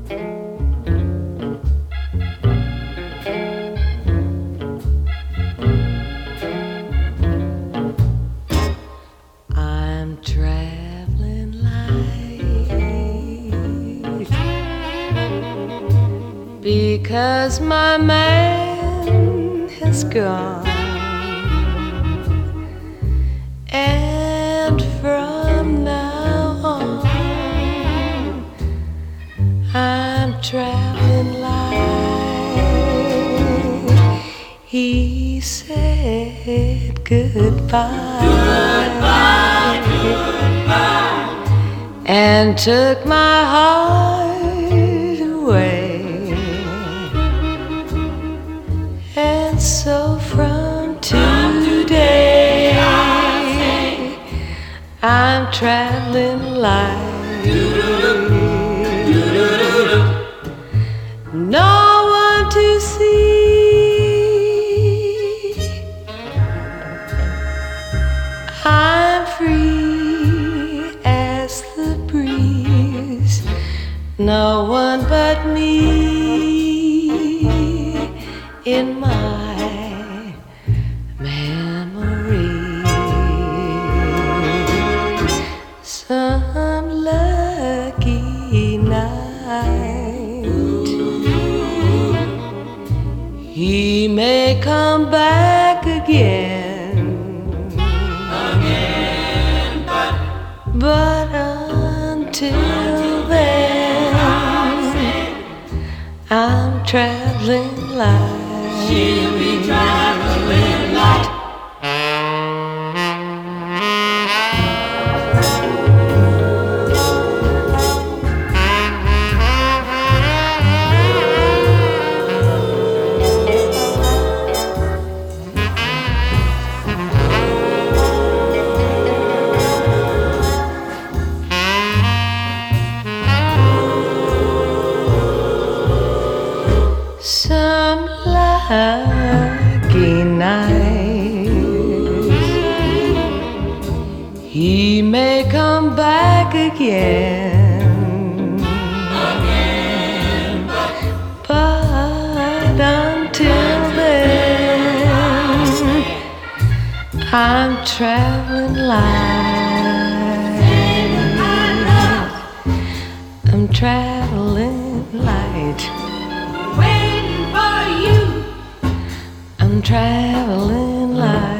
I'm traveling light because my man has gone, and from now on I'm traveling light. He said goodbye, goodbye, goodbye, and took my heart away. And so from today I'm traveling light. No one to see, I'm free as the breeze. No one but me in my memory. Some lucky night he may come back again, but until then I'm traveling light. She'll be traveling light. Some lucky night he may come back again, but until then I'm traveling light. I'm traveling light. I'm traveling light.